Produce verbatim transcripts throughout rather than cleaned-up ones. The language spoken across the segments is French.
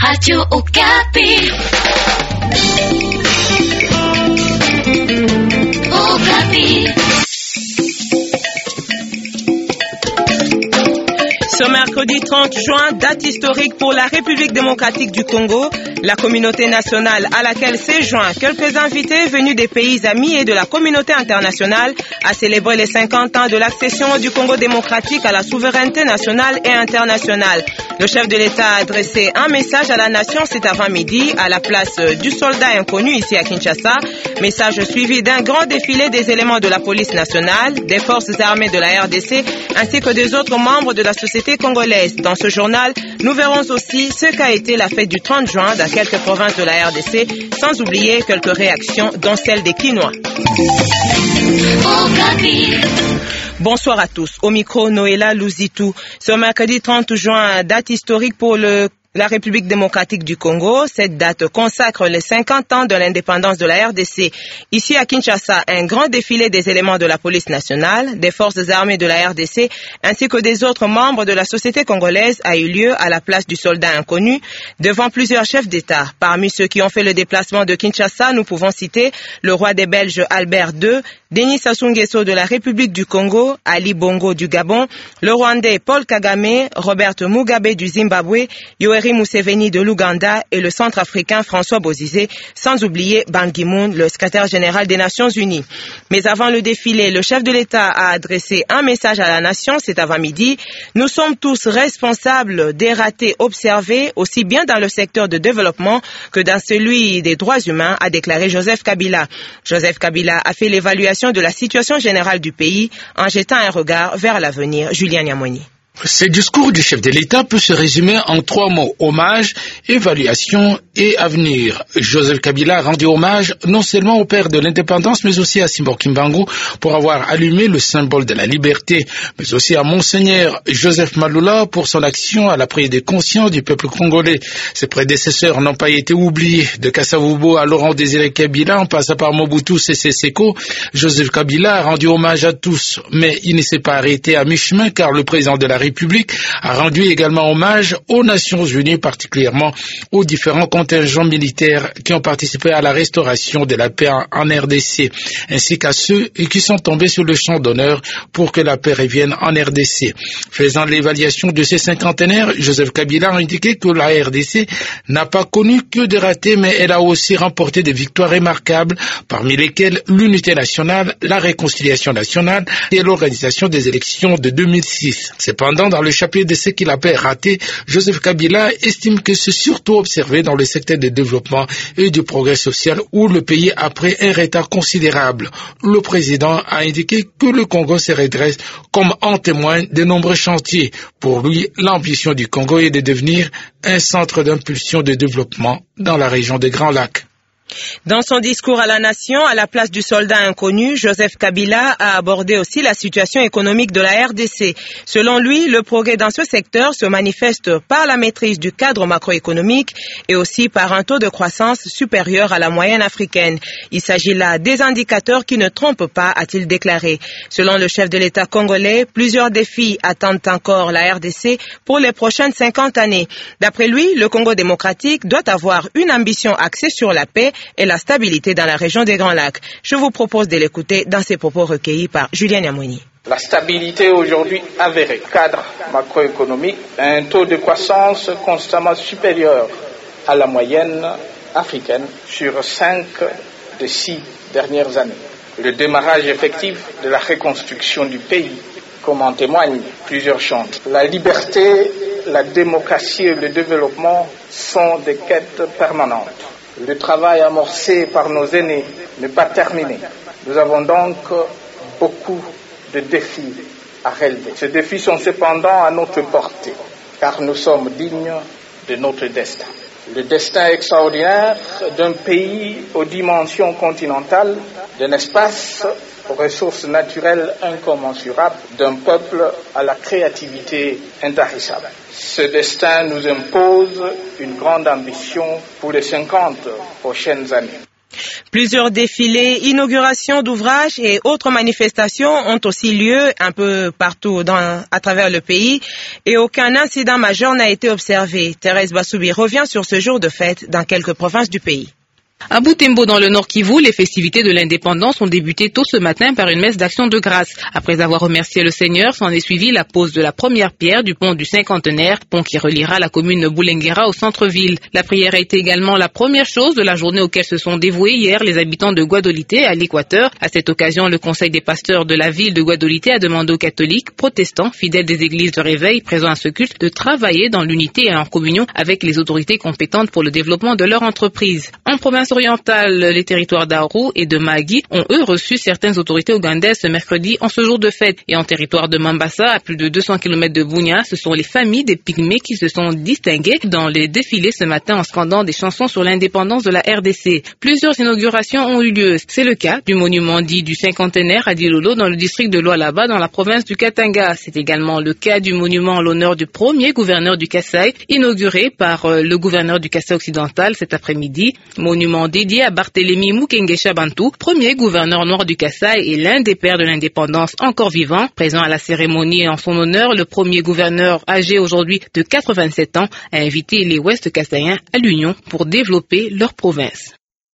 Radio Okapi. Okapi. Ce mercredi trente juin, date historique pour la République démocratique du Congo, la communauté nationale à laquelle séjoignent quelques invités venus des pays amis et de la communauté internationale a célébré les cinquante ans de l'accession du Congo démocratique à la souveraineté nationale et internationale. Le chef de l'État a adressé un message à la nation cet avant-midi à la place du soldat inconnu ici à Kinshasa. Message suivi d'un grand défilé des éléments de la police nationale, des forces armées de la R D C ainsi que des autres membres de la société congolaise. Dans ce journal, nous verrons aussi ce qu'a été la fête du trente juin dans quelques provinces de la R D C, sans oublier quelques réactions, dont celle des Kinois. Bonsoir à tous. Au micro, Noéla Louzitou. Ce mercredi trente juin, date historique pour le la République démocratique du Congo. Cette date consacre les cinquante ans de l'indépendance de la R D C. Ici à Kinshasa, un grand défilé des éléments de la police nationale, des forces armées de la R D C, ainsi que des autres membres de la société congolaise a eu lieu à la place du soldat inconnu, devant plusieurs chefs d'État. Parmi ceux qui ont fait le déplacement de Kinshasa, nous pouvons citer le roi des Belges Albert deux, Denis Sassou Nguesso de la République du Congo, Ali Bongo du Gabon, le Rwandais Paul Kagame, Robert Mugabe du Zimbabwe, Yoweri Museveni de l'Ouganda et le centrafricain François Bozizé, sans oublier Ban Ki-moon, le secrétaire général des Nations Unies. Mais avant le défilé, le chef de l'État a adressé un message à la nation cet avant-midi. Nous sommes tous responsables des ratés observés, aussi bien dans le secteur de développement que dans celui des droits humains, a déclaré Joseph Kabila. Joseph Kabila a fait l'évaluation de la situation générale du pays en jetant un regard vers l'avenir. Julien Nyamoni. Ce discours du chef de l'État peut se résumer en trois mots: hommage, évaluation et avenir. Joseph Kabila a rendu hommage non seulement au père de l'indépendance, mais aussi à Simon Kimbangu pour avoir allumé le symbole de la liberté, mais aussi à Monseigneur Joseph Maloula pour son action à la prise des consciences du peuple congolais. Ses prédécesseurs n'ont pas été oubliés. De Kasavubo à Laurent Désiré Kabila, en passant par Mobutu Sese Seko, Joseph Kabila a rendu hommage à tous. Mais il ne s'est pas arrêté à mi-chemin car le président de la République a rendu également hommage aux Nations Unies, particulièrement aux différents contingents militaires qui ont participé à la restauration de la paix en R D C, ainsi qu'à ceux qui sont tombés sur le champ d'honneur pour que la paix revienne en R D C. Faisant l'évaluation de ces cinquantenaires, Joseph Kabila a indiqué que la R D C n'a pas connu que des ratés, mais elle a aussi remporté des victoires remarquables, parmi lesquelles l'unité nationale, la réconciliation nationale et l'organisation des élections de deux mille six. Cependant, dans le chapitre de ce qu'il appelle raté, Joseph Kabila estime que c'est surtout observé dans le secteur du développement et du progrès social où le pays a pris un retard considérable. Le président a indiqué que le Congo se redresse comme en témoignent de nombreux chantiers. Pour lui, l'ambition du Congo est de devenir un centre d'impulsion de développement dans la région des Grands Lacs. Dans son discours à la nation, à la place du soldat inconnu, Joseph Kabila a abordé aussi la situation économique de la R D C. Selon lui, le progrès dans ce secteur se manifeste par la maîtrise du cadre macroéconomique et aussi par un taux de croissance supérieur à la moyenne africaine. Il s'agit là des indicateurs qui ne trompent pas, a-t-il déclaré. Selon le chef de l'État congolais, plusieurs défis attendent encore la R D C pour les prochaines cinquante années. D'après lui, le Congo démocratique doit avoir une ambition axée sur la paix et la stabilité dans la région des Grands Lacs. Je vous propose de l'écouter dans ses propos recueillis par Julien Nyamoni. La stabilité aujourd'hui avérée, cadre macroéconomique, un taux de croissance constamment supérieur à la moyenne africaine sur cinq des six dernières années. Le démarrage effectif de la reconstruction du pays, comme en témoignent plusieurs champs. La liberté, la démocratie et le développement sont des quêtes permanentes. Le travail amorcé par nos aînés n'est pas terminé. Nous avons donc beaucoup de défis à relever. Ces défis sont cependant à notre portée, car nous sommes dignes de notre destin. Le destin extraordinaire d'un pays aux dimensions continentales, d'un espace aux ressources naturelles incommensurables, d'un peuple à la créativité intarissable. Ce destin nous impose une grande ambition pour les cinquante prochaines années. Plusieurs défilés, inaugurations d'ouvrages et autres manifestations ont aussi lieu un peu partout dans, à travers le pays et aucun incident majeur n'a été observé. Thérèse Bassoubi revient sur ce jour de fête dans quelques provinces du pays. À Butembo, dans le Nord Kivu, les festivités de l'indépendance ont débuté tôt ce matin par une messe d'action de grâce. Après avoir remercié le Seigneur, s'en est suivi la pose de la première pierre du pont du cinquantenaire, pont qui reliera la commune de Boulenguera au centre-ville. La prière a été également la première chose de la journée auquel se sont dévoués hier les habitants de Guadolité à l'Équateur. À cette occasion, le conseil des pasteurs de la ville de Guadolité a demandé aux catholiques, protestants, fidèles des églises de réveil présents à ce culte de travailler dans l'unité et en communion avec les autorités compétentes pour le développement de leur entreprise. En province orientale, les territoires d'Aru et de Magui ont eux reçu certaines autorités ougandaises ce mercredi en ce jour de fête. Et en territoire de Mambasa, à plus de deux cents kilomètres de Bunia, ce sont les familles des pygmées qui se sont distinguées dans les défilés ce matin en scandant des chansons sur l'indépendance de la R D C. Plusieurs inaugurations ont eu lieu. C'est le cas du monument dit du cinquantenaire à Dilolo dans le district de Lualaba dans la province du Katanga. C'est également le cas du monument en l'honneur du premier gouverneur du Kasaï, inauguré par euh, le gouverneur du Kasaï occidental cet après-midi. Monument dédié à Barthélemy Mukengesha Bantou, premier gouverneur noir du Kasaï et l'un des pères de l'indépendance encore vivant. Présent à la cérémonie en son honneur, le premier gouverneur âgé aujourd'hui de quatre-vingt-sept ans a invité les Ouest Kasaïens à l'union pour développer leur province.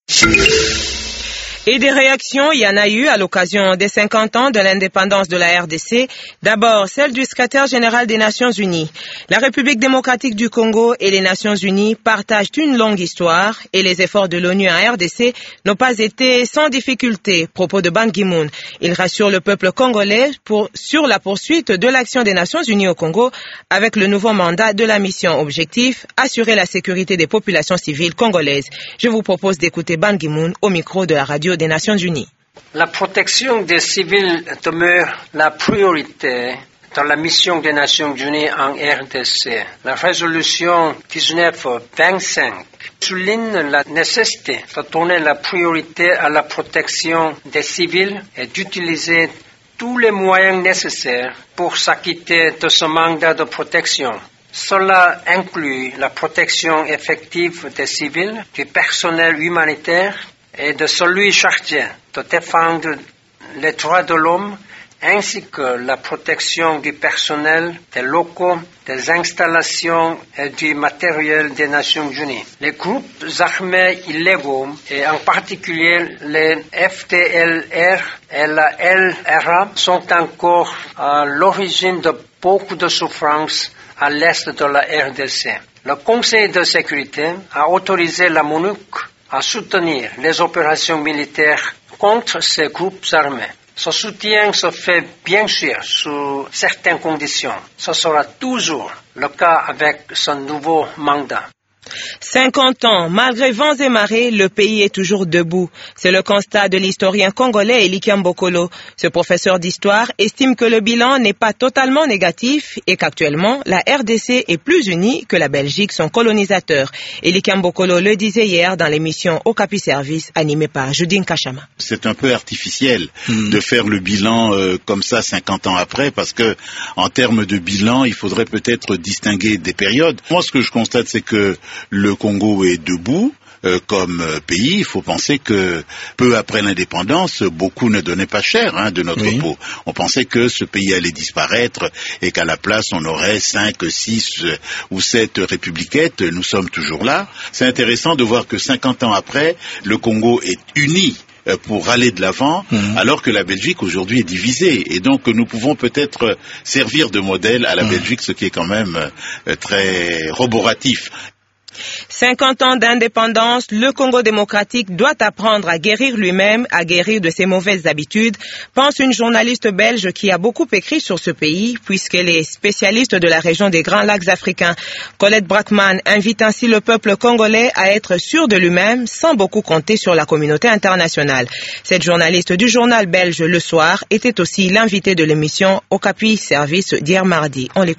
Et des réactions, il y en a eu à l'occasion des cinquante ans de l'indépendance de la R D C. D'abord, celle du secrétaire général des Nations Unies. La République démocratique du Congo et les Nations Unies partagent une longue histoire et les efforts de l'ONU en R D C n'ont pas été sans difficulté. Propos de Ban Ki-moon. Il rassure le peuple congolais pour, sur la poursuite de l'action des Nations Unies au Congo avec le nouveau mandat de la mission. Objectif, assurer la sécurité des populations civiles congolaises. Je vous propose d'écouter Ban Ki-moon au micro de la radio des Nations Unies. La protection des civils demeure la priorité dans la mission des Nations Unies en R D C. La résolution dix-neuf vingt-cinq souligne la nécessité de donner la priorité à la protection des civils et d'utiliser tous les moyens nécessaires pour s'acquitter de ce mandat de protection. Cela inclut la protection effective des civils, du personnel humanitaire et de celui chargé de défendre les droits de l'homme, ainsi que la protection du personnel, des locaux, des installations et du matériel des Nations Unies. Les groupes armés illégaux, et en particulier les F D L R et la L R A, sont encore à l'origine de beaucoup de souffrances à l'est de la R D C. Le Conseil de sécurité a autorisé la MONUC à soutenir les opérations militaires contre ces groupes armés. Ce soutien se fait bien sûr sous certaines conditions. Ce sera toujours le cas avec ce nouveau mandat. cinquante ans, malgré vents et marées, le pays est toujours debout. C'est le constat de l'historien congolais Elikiam Bokolo. Ce professeur d'histoire estime que le bilan n'est pas totalement négatif et qu'actuellement, la R D C est plus unie que la Belgique, son colonisateur. Elikiam Bokolo le disait hier dans l'émission Okapi Service animée par Judine Kachama. C'est un peu artificiel mmh. de faire le bilan euh, comme ça cinquante ans après, parce que en termes de bilan, il faudrait peut-être distinguer des périodes. Moi, ce que je constate, c'est que le Congo est debout euh, comme euh, pays. Il faut penser que peu après l'indépendance, beaucoup ne donnaient pas cher hein, de notre oui. peau. On pensait que ce pays allait disparaître et qu'à la place on aurait cinq, six euh, ou sept républiquettes. Nous sommes toujours là. C'est intéressant de voir que cinquante ans après, le Congo est uni pour aller de l'avant, mmh. alors que la Belgique aujourd'hui est divisée. Et donc nous pouvons peut-être servir de modèle à la mmh. Belgique, ce qui est quand même euh, très roboratif. cinquante ans d'indépendance, le Congo démocratique doit apprendre à guérir lui-même, à guérir de ses mauvaises habitudes, pense une journaliste belge qui a beaucoup écrit sur ce pays, puisqu'elle est spécialiste de la région des Grands Lacs africains. Colette Brackman invite ainsi le peuple congolais à être sûr de lui-même, sans beaucoup compter sur la communauté internationale. Cette journaliste du journal belge Le Soir était aussi l'invitée de l'émission Okapi Service d'hier mardi. On l'écoute.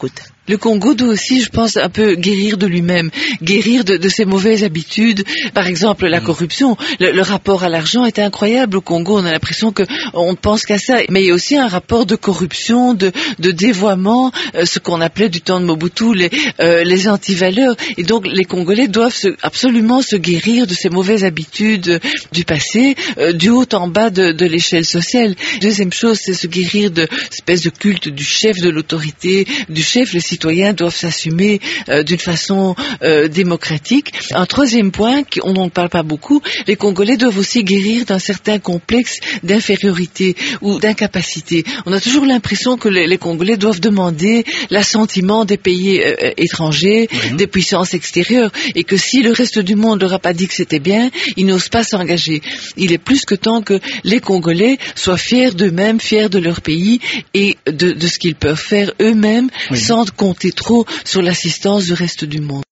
Le Congo doit aussi, je pense, un peu guérir de lui-même, guérir de, de ses mauvaises habitudes. Par exemple, la corruption. Le, le rapport à l'argent est incroyable au Congo. On a l'impression que on ne pense qu'à ça. Mais il y a aussi un rapport de corruption, de, de dévoiement, euh, ce qu'on appelait du temps de Mobutu les, euh, les antivaleurs. Et donc, les Congolais doivent se, absolument se guérir de ces mauvaises habitudes euh, du passé, euh, du haut en bas de, de l'échelle sociale. Deuxième chose, c'est se guérir de espèce de culte du chef de l'autorité, du chef. Les citoyens doivent s'assumer euh, d'une façon euh, démocratique. Un troisième point, on n'en parle pas beaucoup, les Congolais doivent aussi guérir d'un certain complexe d'infériorité ou d'incapacité. On a toujours l'impression que les, les Congolais doivent demander l'assentiment des pays euh, étrangers, mmh. des puissances extérieures, et que si le reste du monde leur a pas dit que c'était bien, ils n'osent pas s'engager. Il est plus que temps que les Congolais soient fiers d'eux-mêmes, fiers de leur pays et de, de ce qu'ils peuvent faire eux-mêmes, oui. sans compter trop sur l'assistance du reste du monde.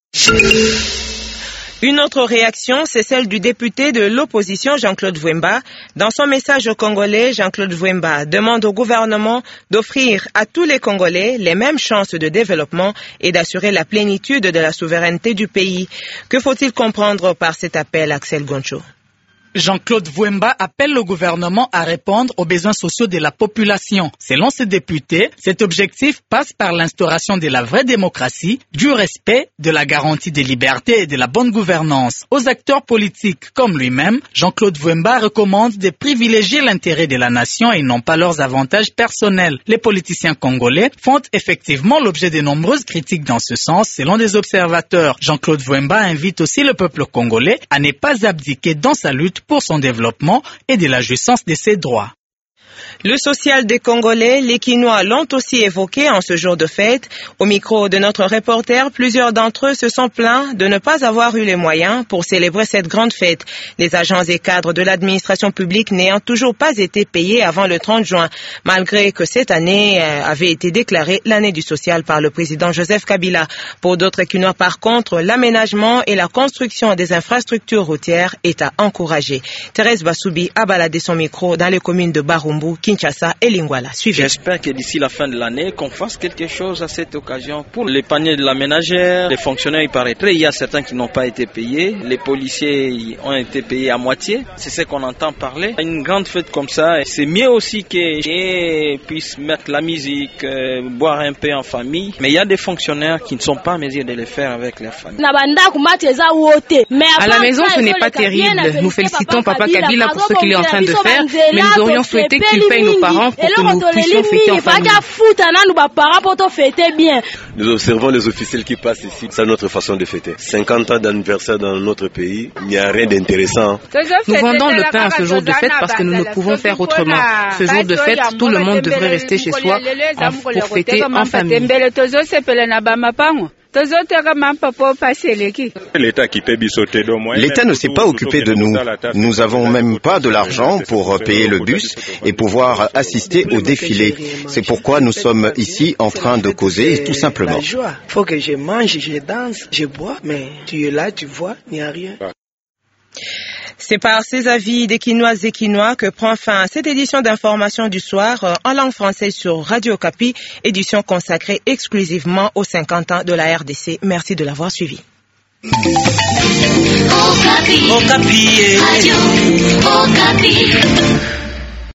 Une autre réaction, c'est celle du député de l'opposition Jean-Claude Vwemba. Dans son message aux Congolais, Jean-Claude Vwemba demande au gouvernement d'offrir à tous les Congolais les mêmes chances de développement et d'assurer la plénitude de la souveraineté du pays. Que faut-il comprendre par cet appel, Axel Goncho? Jean-Claude Vwemba appelle le gouvernement à répondre aux besoins sociaux de la population. Selon ce député, cet objectif passe par l'instauration de la vraie démocratie, du respect, de la garantie des libertés et de la bonne gouvernance. Aux acteurs politiques comme lui-même, Jean-Claude Vwemba recommande de privilégier l'intérêt de la nation et non pas leurs avantages personnels. Les politiciens congolais font effectivement l'objet de nombreuses critiques dans ce sens, selon des observateurs. Jean-Claude Vwemba invite aussi le peuple congolais à ne pas abdiquer dans sa lutte pour son développement et de la jouissance de ses droits. Le social des Congolais, les Quinois l'ont aussi évoqué en ce jour de fête. Au micro de notre reporter, plusieurs d'entre eux se sont plaints de ne pas avoir eu les moyens pour célébrer cette grande fête. Les agents et cadres de l'administration publique n'ayant toujours pas été payés avant le trente juin, malgré que cette année avait été déclarée l'année du social par le président Joseph Kabila. Pour d'autres Quinois, par contre, l'aménagement et la construction des infrastructures routières est à encourager. Thérèse Bassoubi a baladé son micro dans les communes de Barumbu, Kinshasa et Lingwala. Suivez. J'espère que d'ici la fin de l'année, qu'on fasse quelque chose à cette occasion pour les paniers de la ménagère, les fonctionnaires, il paraîtrait. Il y a certains qui n'ont pas été payés. Les policiers ont été payés à moitié. C'est ce qu'on entend parler. Une grande fête comme ça, c'est mieux aussi qu'ils puissent mettre la musique, euh, boire un peu en famille. Mais il y a des fonctionnaires qui ne sont pas en mesure de le faire avec leur famille. À la maison, ce n'est pas terrible. Nous félicitons Papa Kabila pour ce qu'il est en train de faire, mais nous aurions souhaité qu'il paye nos parents pour que nous puissions fêter en famille. Nous observons les officiels qui passent ici. C'est notre façon de fêter. cinquante ans d'anniversaire dans notre pays, il n'y a rien d'intéressant. Nous vendons le pain à ce jour de fête parce que nous ne pouvons faire autrement. Ce jour de fête, tout le monde devrait rester chez soi pour fêter en famille. L'État ne s'est pas occupé de nous. Nous n'avons même pas de l'argent pour payer le bus et pouvoir assister au défilé. C'est pourquoi nous sommes ici en train de causer, tout simplement. Il faut que je mange, je danse, je bois, mais tu es là, tu vois, il n'y a rien. C'est par ces avis des Quinoises et Quinois que prend fin cette édition d'information du soir en langue française sur Radio Okapi, édition consacrée exclusivement aux cinquante ans de la R D C. Merci de l'avoir suivi. Okapi. Okapi. Radio Okapi.